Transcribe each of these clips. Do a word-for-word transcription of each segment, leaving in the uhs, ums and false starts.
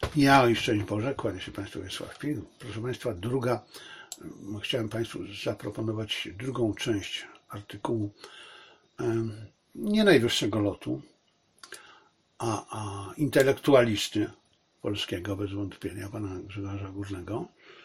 Ja i szczęść Boże, kłania się Państwu Wiesław Pil. Proszę Państwa, druga, chciałem Państwu zaproponować drugą część artykułu nie najwyższego lotu, a, a intelektualisty polskiego, bez wątpienia, pana Grzegorza Górnego,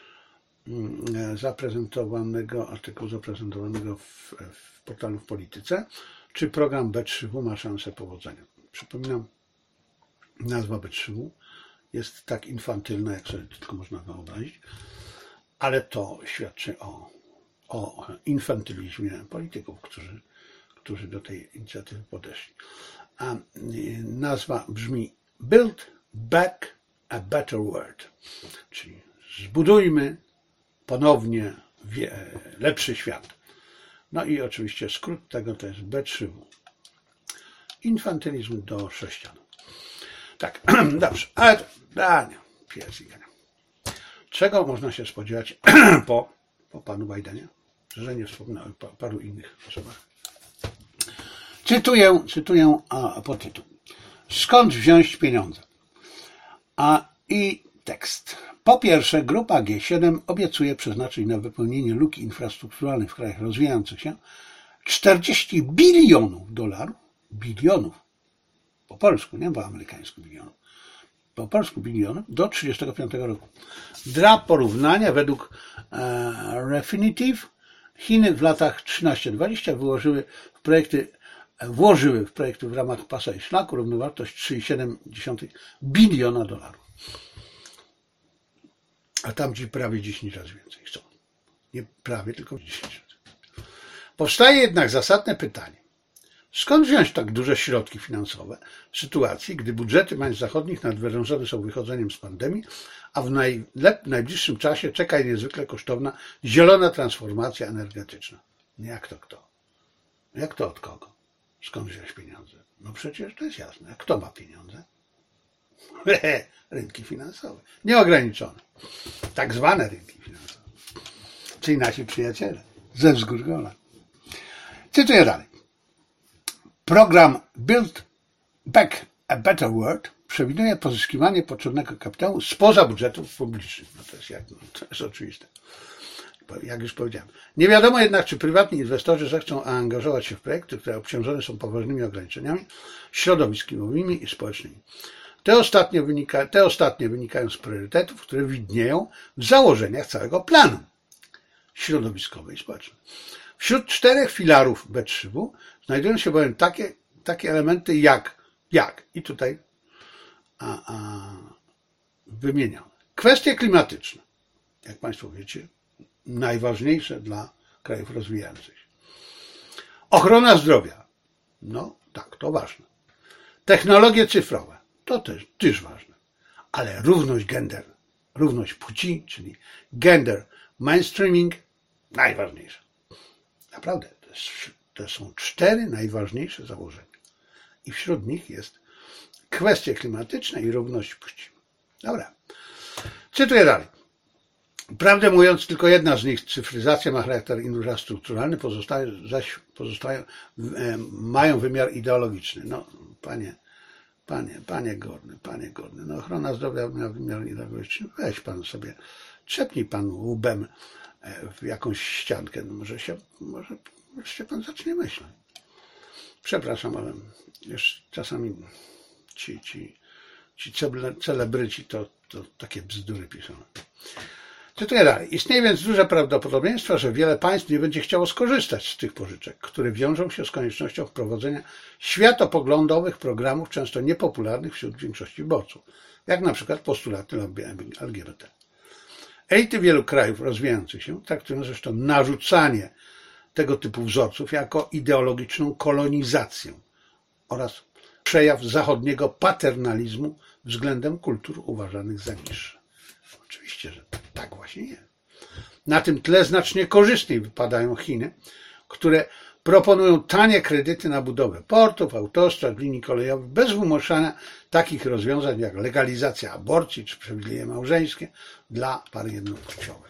zaprezentowanego, artykułu zaprezentowanego w, w portalu W Polityce, czy program B trzy W ma szansę powodzenia. Przypominam, nazwa B trzy W jest tak infantylna, jak sobie tylko można wyobrazić, ale to świadczy o, o infantylizmie polityków, którzy, którzy do tej inicjatywy podeszli. A nazwa brzmi Build Back a Better World, czyli zbudujmy ponownie lepszy świat. No i oczywiście skrót tego to jest B trzy W. Infantylizm do sześcian. Tak, dobrze, ale to, Dania, pies i Gania. Czego można się spodziewać po, po panu Bidenie? Że nie wspominałem o paru innych osobach. Cytuję, cytuję a, podtytuł. Skąd wziąć pieniądze? A i tekst. Po pierwsze, grupa G siedem obiecuje przeznaczyć na wypełnienie luki infrastrukturalnej w krajach rozwijających się czterdzieści bilionów dolarów, bilionów, po polsku, nie po amerykańsku bilionów, po polsku bilionów, do trzydziestego piątego roku. Dla porównania, według e, Refinitiv, Chiny w latach trzynaście dwadzieścia wyłożyły w projekty, włożyły w projekty w ramach pasa i szlaku równowartość trzy przecinek siedem biliona dolarów. A tamci prawie dziesięć razy więcej chcą. Nie prawie, tylko dziesięć razy. Powstaje jednak zasadne pytanie. Skąd wziąć tak duże środki finansowe w sytuacji, gdy budżety państw zachodnich nadwyrężone są wychodzeniem z pandemii, a w najlep- najbliższym czasie czeka je niezwykle kosztowna zielona transformacja energetyczna? Jak to kto? Jak to od kogo? Skąd wziąć pieniądze? No przecież to jest jasne. A kto ma pieniądze? Rynki finansowe. Nieograniczone. Tak zwane rynki finansowe. Czyli nasi przyjaciele ze Wzgórzola. Cytuję dalej. Program Build Back a Better World przewiduje pozyskiwanie potrzebnego kapitału spoza budżetów publicznych. No to jest, jak, no to jest oczywiste. Jak już powiedziałem. Nie wiadomo jednak, czy prywatni inwestorzy zechcą angażować się w projekty, które obciążone są poważnymi ograniczeniami środowiskowymi i społecznymi. Te ostatnie, wynika, te ostatnie wynikają z priorytetów, które widnieją w założeniach całego planu środowiskowy i społeczny. Wśród czterech filarów B trzy W znajdują się bowiem takie, takie elementy jak, jak i tutaj a, a, wymieniam. Kwestie klimatyczne, jak Państwo wiecie, najważniejsze dla krajów rozwijających się. Ochrona zdrowia, no tak, to ważne. Technologie cyfrowe, to też, też ważne. Ale równość gender, równość płci, czyli gender mainstreaming, najważniejsze. Naprawdę, to, jest, to są cztery najważniejsze założenia. I wśród nich jest kwestie klimatyczne i równość płci. Dobra. Cytuję dalej. Prawdę mówiąc, tylko jedna z nich, cyfryzacja, ma charakter infrastrukturalny, pozostałe zaś pozostają, e, mają wymiar ideologiczny. No, panie, panie, panie Górny, panie Górny, no ochrona zdrowia ma wymiar ideologiczny. Weź pan sobie, trzepnij pan łbem w jakąś ściankę, no może się, może wreszcie pan zacznie myśleć. Przepraszam, ale już czasami ci, ci, ci celebryci to, to takie bzdury piszą. Cytuję dalej. Istnieje więc duże prawdopodobieństwo, że wiele państw nie będzie chciało skorzystać z tych pożyczek, które wiążą się z koniecznością wprowadzenia światopoglądowych programów, często niepopularnych wśród większości wyborców, jak na przykład postulaty L G B T. Elity wielu krajów rozwijających się traktują zresztą narzucanie tego typu wzorców jako ideologiczną kolonizację oraz przejaw zachodniego paternalizmu względem kultur uważanych za niższe. Oczywiście, że tak właśnie jest. Na tym tle znacznie korzystniej wypadają Chiny, które proponują tanie kredyty na budowę portów, autostrad, linii kolejowych, bez wymuszania takich rozwiązań jak legalizacja aborcji czy przywileje małżeńskie dla par jednopłciowych.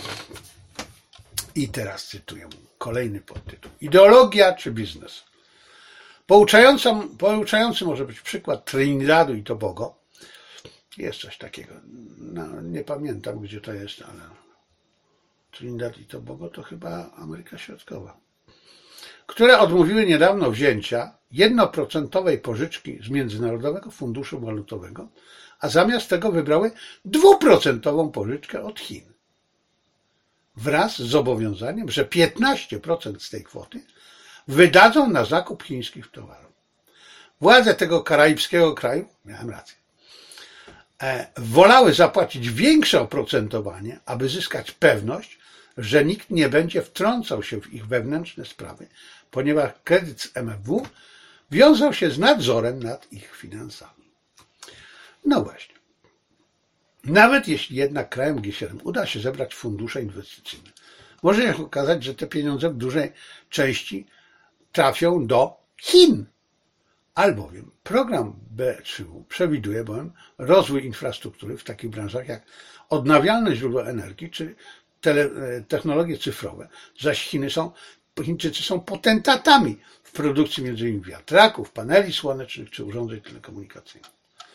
I teraz cytuję kolejny podtytuł. Ideologia czy biznes? Pouczający, pouczający może być przykład Trinidadu i Tobago, Jest coś takiego. No, nie pamiętam, gdzie to jest, ale Trinidad i Tobago to chyba Ameryka Środkowa. Które odmówiły niedawno wzięcia jednoprocentowej pożyczki z Międzynarodowego Funduszu Walutowego, a zamiast tego wybrały dwuprocentową pożyczkę od Chin. Wraz z zobowiązaniem, że piętnaście procent z tej kwoty wydadzą na zakup chińskich towarów. Władze tego karaibskiego kraju, miałem rację, wolały zapłacić większe oprocentowanie, aby zyskać pewność, że nikt nie będzie wtrącał się w ich wewnętrzne sprawy, ponieważ kredyt z M F W wiązał się z nadzorem nad ich finansami. No właśnie. Nawet jeśli jednak krajem G siedem uda się zebrać fundusze inwestycyjne, może się okazać, że te pieniądze w dużej części trafią do Chin. Albowiem program B trzy W przewiduje bowiem rozwój infrastruktury w takich branżach jak odnawialne źródła energii czy tele, technologie cyfrowe, zaś Chiny są, Chińczycy są potentatami w produkcji między innymi wiatraków, paneli słonecznych czy urządzeń telekomunikacyjnych.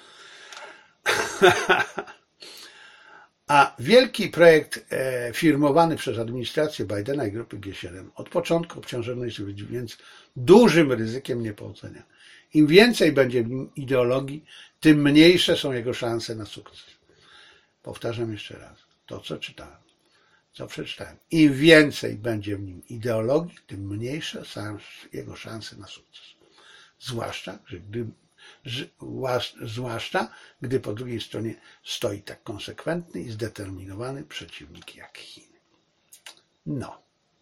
A wielki projekt firmowany przez administrację Bidena i grupy G siedem od początku obciążony jest więc dużym ryzykiem niepowodzenia. Im więcej będzie w nim ideologii, tym mniejsze są jego szanse na sukces. Powtarzam jeszcze raz to, co czytałem, co przeczytałem. Im więcej będzie w nim ideologii, tym mniejsze są jego szanse na sukces. Zwłaszcza, że gdy, zwłaszcza, gdy po drugiej stronie stoi tak konsekwentny i zdeterminowany przeciwnik jak Chiny. No.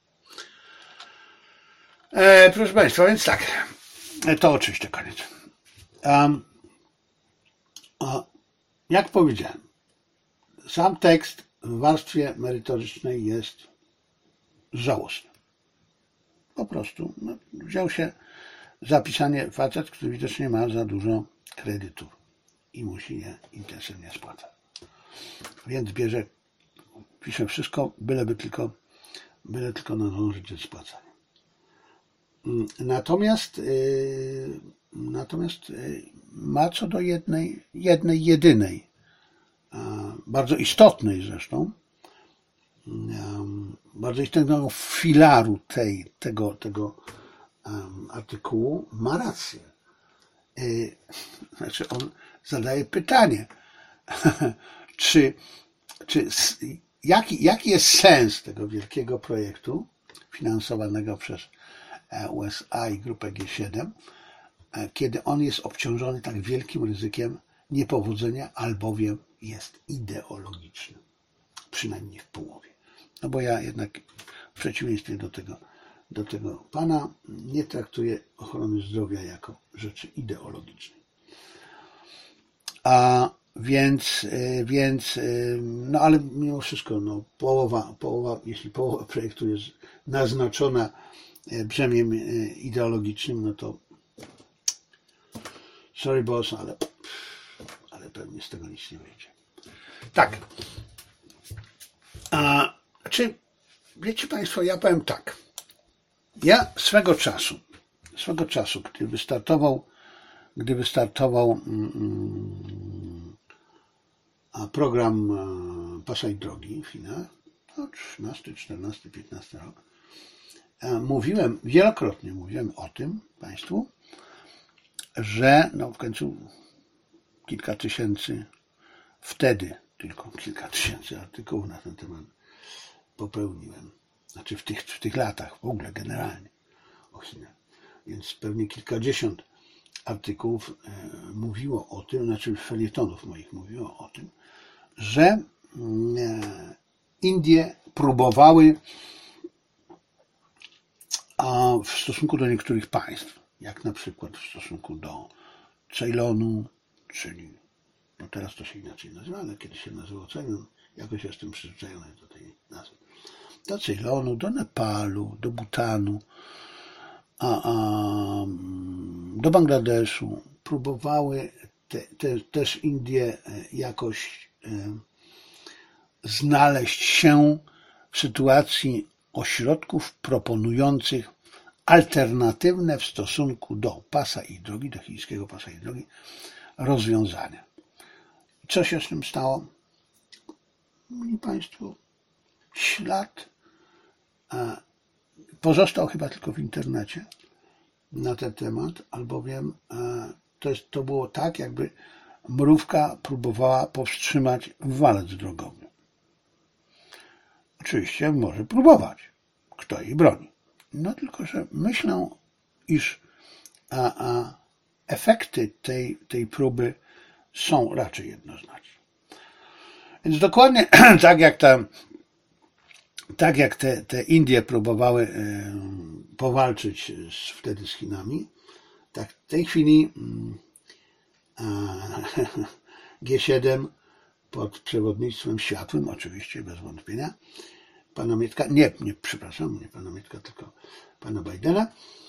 E, proszę Państwa, więc tak. To oczywiście koniec. Um, a, jak powiedziałem, sam tekst w warstwie merytorycznej jest żałosny. Po prostu no, wziął się zapisanie facet, który widocznie ma za dużo kredytów i musi je intensywnie spłacać. Więc bierze, pisze wszystko, byleby tylko, byle tylko nadążyć ze spłacaniem. Natomiast, yy, natomiast yy, ma co do jednej, jednej jedynej, yy, bardzo istotnej zresztą, yy, bardzo istotnego filaru tej, tego, tego yy, artykułu ma rację. Yy, znaczy on zadaje pytanie, czy, czy jaki, jaki jest sens tego wielkiego projektu finansowanego przez U S A i grupę G siedem, kiedy on jest obciążony tak wielkim ryzykiem niepowodzenia, albowiem jest ideologiczny. Przynajmniej w połowie. No bo ja jednak w przeciwieństwie do tego, do tego pana nie traktuję ochrony zdrowia jako rzeczy ideologicznej. A więc, więc no ale mimo wszystko, no połowa, połowa, jeśli połowa projektu jest naznaczona brzemieniem ideologicznym, no to sorry boss, ale, ale pewnie z tego nic nie wyjdzie. Tak. A czy wiecie Państwo, ja powiem tak. Ja swego czasu, swego czasu, gdy wystartował, gdy wystartował mm, a program Pasa i Drogi w Chinach, no trzynasty, czternasty, piętnasty rok, mówiłem, wielokrotnie mówiłem o tym Państwu, że no w końcu kilka tysięcy, wtedy tylko kilka tysięcy artykułów na ten temat popełniłem. Znaczy w tych, w tych latach w ogóle generalnie o Chinach. Więc pewnie kilkadziesiąt artykułów e, mówiło o tym, znaczy felietonów moich mówiło o tym, że e, Indie próbowały a w stosunku do niektórych państw, jak na przykład w stosunku do Ceylonu, czyli, no teraz to się inaczej nazywa, ale kiedyś się nazywało Ceylon, jakoś jestem przyzwyczajony do tej nazwy, do Ceylonu, do Nepalu, do Butanu, a, a, do Bangladeszu, próbowały te, te, też Indie jakoś e, znaleźć się w sytuacji ośrodków proponujących alternatywne w stosunku do pasa i drogi, do chińskiego pasa i drogi, rozwiązania. co się z tym stało? Mili Państwo, ślad pozostał chyba tylko w internecie na ten temat, albowiem to, jest, to było tak, jakby mrówka próbowała powstrzymać walec drogowy. Oczywiście może próbować, kto jej broni. No tylko, że myślę, iż a, a efekty tej, tej próby są raczej jednoznaczne. Więc dokładnie tak jak ta, tak jak te, te Indie próbowały e, powalczyć z, wtedy z Chinami, tak w tej chwili e, G siedem pod przewodnictwem światłym, oczywiście bez wątpienia, pana Mietka, nie, nie, przepraszam, nie pana Mietka, tylko pana Bidena,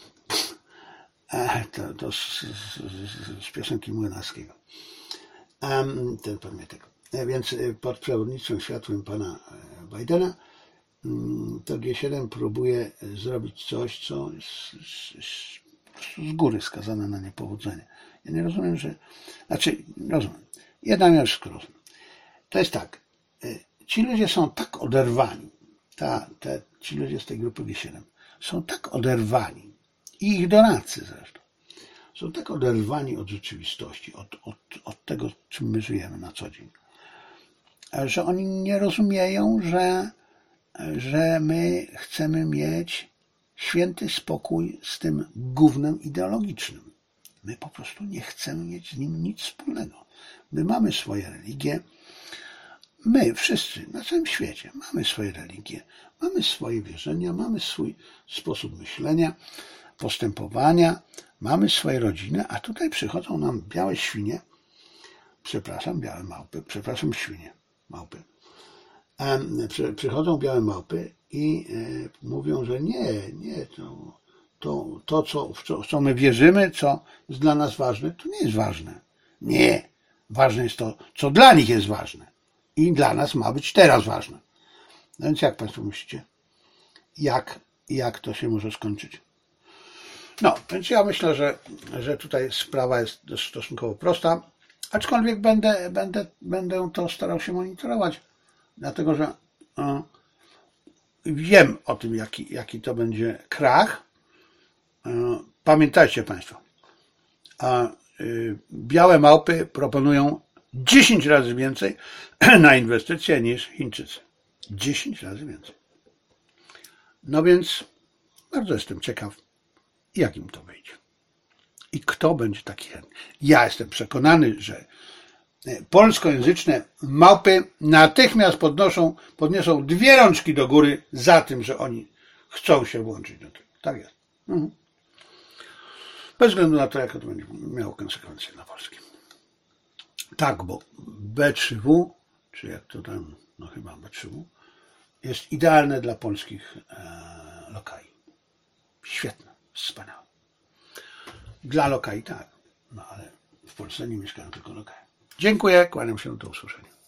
e, to, to z, z, z piosenki Młynarskiego, e, ten pan Mietek. Więc pod przewodnictwem światłym pana Bidena to G siedem próbuje zrobić coś, co z, z, z góry skazane na niepowodzenie. Ja nie rozumiem, że... Znaczy, rozumiem. Jedna ja wszystko rozumiem. To jest tak. Ci ludzie są tak oderwani, ta, te, ci ludzie z tej grupy G siedem są tak oderwani i ich doradcy zresztą są tak oderwani od rzeczywistości, od, od, od tego, czym my żyjemy na co dzień, że oni nie rozumieją, że, że my chcemy mieć święty spokój z tym gównem ideologicznym. My po prostu nie chcemy mieć z nim nic wspólnego. My mamy swoje religie, my wszyscy na całym świecie mamy swoje religie, mamy swoje wierzenia, mamy swój sposób myślenia, postępowania, mamy swoje rodziny, a tutaj przychodzą nam białe świnie, przepraszam, białe małpy, przepraszam, świnie, małpy. Przychodzą białe małpy i mówią, że nie, nie, to, to, to co, w co, w co my wierzymy, co jest dla nas ważne, to nie jest ważne. Nie, ważne jest to, co dla nich jest ważne. I dla nas ma być teraz ważne. No więc jak Państwo myślicie, jak, jak to się może skończyć? No, więc ja myślę, że, że tutaj sprawa jest stosunkowo prosta, aczkolwiek będę, będę, będę to starał się monitorować, dlatego że e, wiem o tym, jaki, jaki to będzie krach. E, pamiętajcie Państwo, a, e, białe małpy proponują dziesięć razy więcej na inwestycje niż Chińczycy. dziesięć razy więcej. No więc bardzo jestem ciekaw, jak im to wyjdzie. I kto będzie taki chętny. Ja jestem przekonany, że polskojęzyczne małpy natychmiast podnoszą, podniosą dwie rączki do góry za tym, że oni chcą się włączyć do tego. Tak jest. Mhm. Bez względu na to, jakie to będzie miało konsekwencje dla Polski. Tak, bo B trzy W, czy jak to tam, no chyba B trzy W, jest idealne dla polskich e, lokali. Świetne, wspaniałe. Dla lokali tak, no ale w Polsce nie mieszkają tylko lokale. Dziękuję, kłaniam się, do usłyszenia.